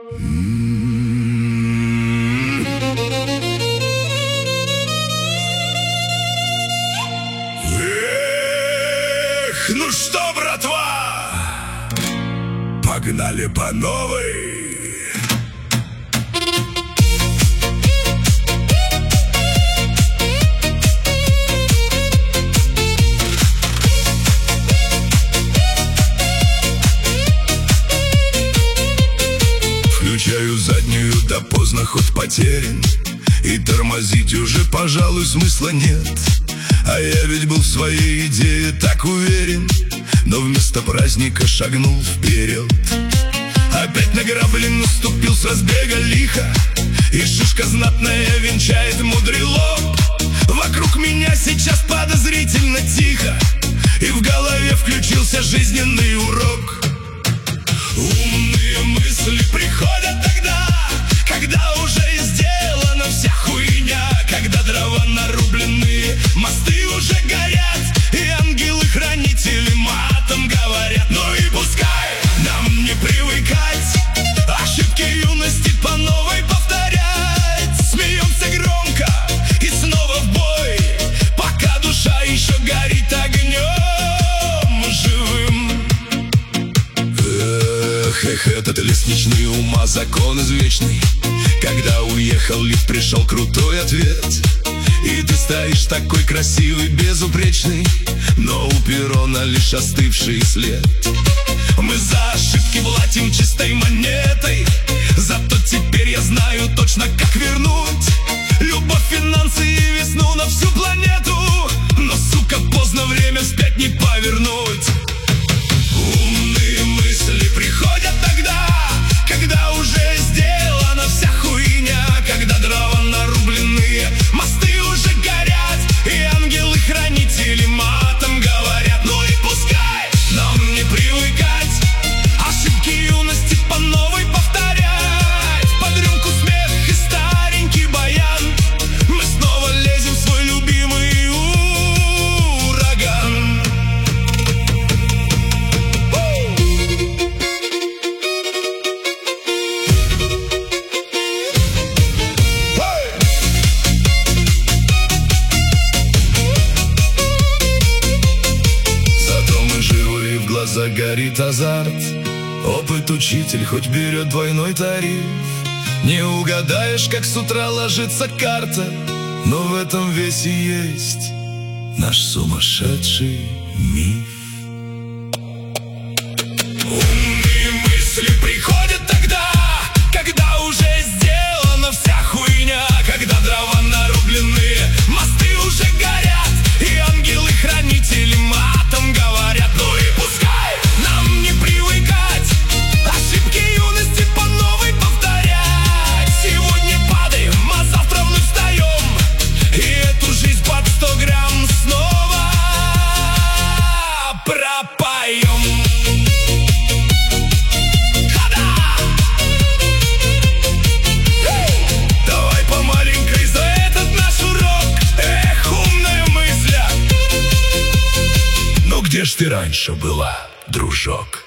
Эх, ну что, братва, погнали по новой. Включаю заднюю, да поздно, ход потерян, и тормозить уже, пожалуй, смысла нет. А я ведь был в своей идее так уверен, но вместо праздника шагнул вперед. Опять на грабли наступил с разбега лихо, и шишка знатная венчает мудрый лоб. Вокруг меня сейчас подозрительно тихо, и в голове включился жизненный урок. Умные мысли приходят тогда, когда уже сделана вся хуйня, когда дрова нарублены, мосты уже горят, и ангелы-хранители матом говорят. Ну и пускай нам не привыкать, ошибки юности по новой повторять. Смеемся громко и снова в бой, пока душа еще горит огнем живым. Эх, этот лестничный ума закон извечный. Когда уехал лифт, пришел крутой ответ, и ты стоишь такой красивый, безупречный, но у перрона лишь остывший след. Мы за ошибки платим чистой монетой, зато теперь я знаю точно, как вернуть любовь, финансы и весну на всю планету. Но, сука, поздно, время вспять не повернуть. Умные мысли приходят тогда, когда уже сделана вся хуйня, когда дрова нарублены, мосты уже горят, и ангелы-хранители матом говорят. Ну и пускай нам не привыкать, ошибки юности по новой повторять. Под рюмку смех и старенький баян, мы снова лезем в свой любимый ураган. Загорит азарт, опыт учитель хоть берет двойной тариф. Не угадаешь, как с утра ложится карта, но в этом весь и есть наш сумасшедший миф. Умные мысли приходят тогда, когда уже сделана вся хуйня, когда дрова нарублены, мосты уже горят, и ангелы-хранители матом говорят. Ну и пускай нам не привыкать, ошибки юности по новой повторять. Сегодня падаем, а завтра вновь встаем, и эту жизнь под 100 грамм снова пропоем. Давай по маленькой за этот наш урок. Эх, умная мысля, но где ж ты раньше была, дружок?